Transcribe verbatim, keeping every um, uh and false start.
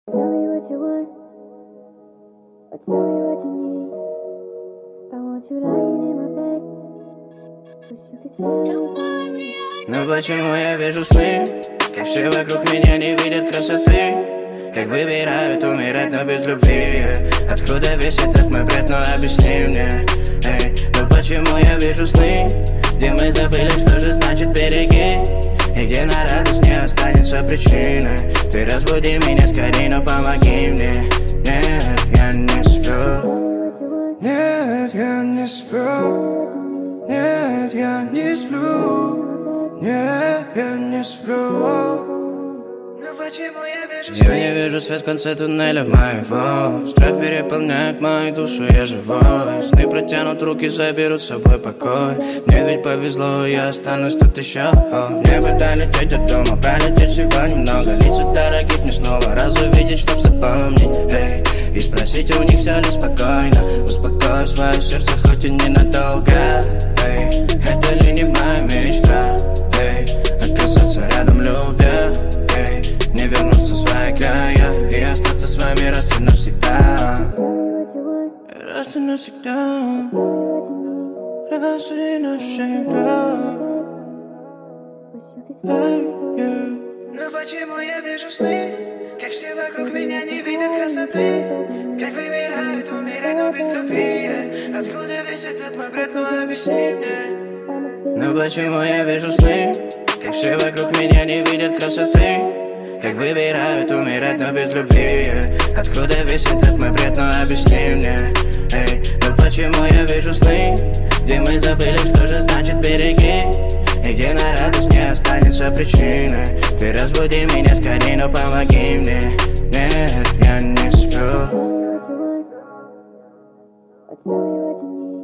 tell me what you want, or tell me what you need. I want you lying in my bed. Wish you could stand me. Но почему я вижу сны, как все вокруг меня не видят красоты, как выбирают умирать, но без любви. Откуда весь этот мой бред, но объясни мне. Эй, но почему я вижу сны, где мы забыли, что же значит береги, и где на радость не останется причины. Ты разбуди меня скорей, но помоги мне. Нет, я не сплю. Нет, я не сплю. Нет, я не сплю. Нет, я не сплю. Я не вижу свет в конце туннеля моего. Страх переполняет мою душу, я живой. Сны протянут руки, заберут с собой покой. Мне ведь повезло, я останусь тут еще. Мне бы долететь до дома, пролететь всего немного. Лица дорогих мне снова раз увидеть, чтоб запомнить. Эй, и спросить у них, все ли спокойно. Успокой свое сердце, хоть и ненадолго. Эй, это ли не моя мечта? Эй, оказаться рядом любя. Эй, не вернуться в свои края и остаться с вами раз и навсегда. Раз и навсегда. Раз и навсегда. Эй, yeah. Но почему я вижу сны, как все вокруг меня не видят красоты, как выбирают умирать, но без любви. Откуда весь этот мой бред, ну объясни мне. Но почему я вижу сны, как все вокруг меня не видят красоты, как выбирают умирать, но без любви. Откуда весь этот мой бред, ну объясни мне. Эй, но почему я вижу сны, где мы забыли, что же значит береги, и где на радость не останется причины. Ты разбуди меня скорей, но помоги мне. Нет, я не сплю. Tell me what you need.